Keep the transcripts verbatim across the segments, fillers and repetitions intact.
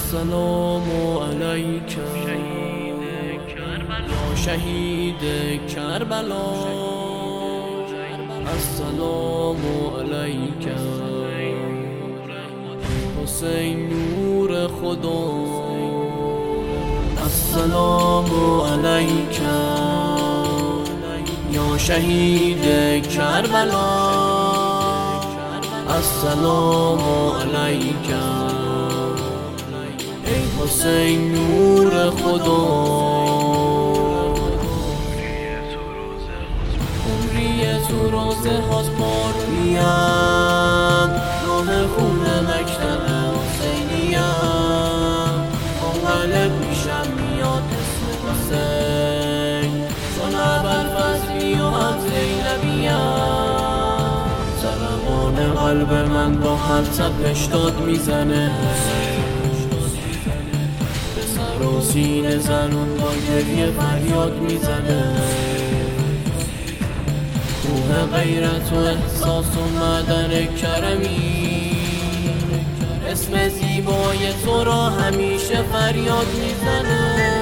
السلام علیک یا شهید کربلا، السلام علیک حسین نور خدا، السلام علیک یا شهید کربلا، السلام علیک ای حسین نور خدا. عمری تو روزه هاست پارونیم، راه خونه مکتب حسینیم، منقلب میشم میاد اسم حسین، چون ابوالفضلی و هم زینبیم، ضربان قلب من با هر تپش داد میزنه، به سر و سینه زنون با گریه فریاد میزنه، کوه غیرت و احساس و معدن کرمی، اسم زیبای تو را همیشه فریاد میزنه.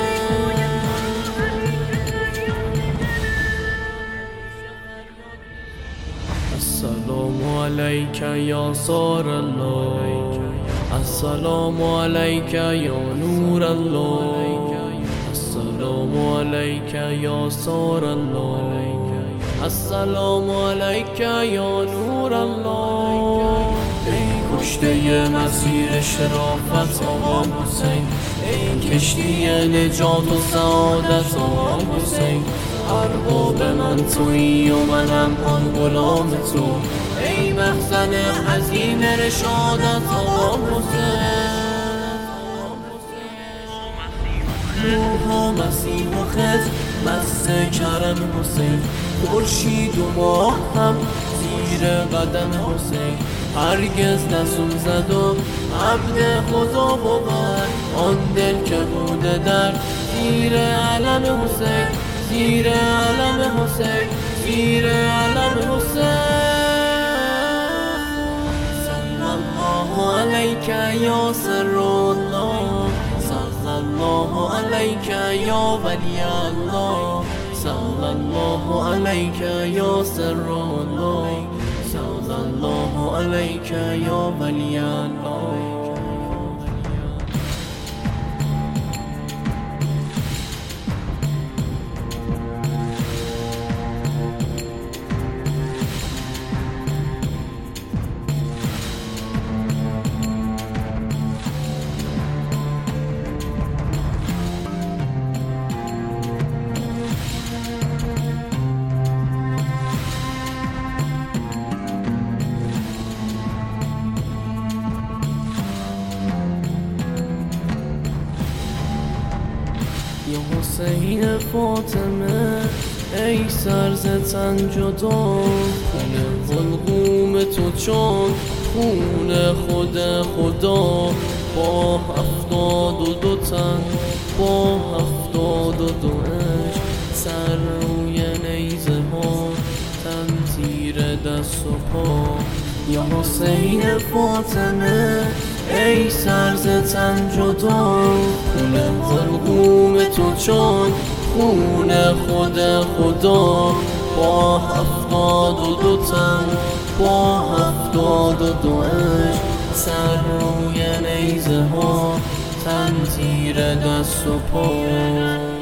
السلام علیک یا سار الله، السلام علیک یا نور الله، السلام علیک یا سار الله، السلام علیک یا نور الله. ای کشته مسیر شرافت آقا حسین، ای کشتی نجات و سعادت آقا حسین، ارباب من تویی و منم آن غلام تو، ای مخزن حزین رشادت آقا حسین. نوح و مسیح و خضر مست کرم حسین، خورشید و ماه هم زیر قدم حسین، هرگز نسون زد و عبد خدا بود، آن دل که بوده در زیر علم حسین، زیر علم حسین، زیر علم حسین. صلی الله علیک یا سر الله، صلی الله علیک یا ولی الله، صلی الله علیک یا سر الله، صلی الله علیک یا ولی الله. یا حسین فاطمه ای سر ز تن جدا، خون حلقوم تو چون خون خود خدا، با هفتاد و دو تن با هفتاد و دو عشق، سر روی نیزه ها تن تیر دست و پا. یا حسین فاطمه ای سر ز تن جدا، خون حلقوم تو چون خون خود خدا، با هفتاد و دو تن با هفتاد و دو عشق، سر روی نیزه ها تن تیر دست و پا.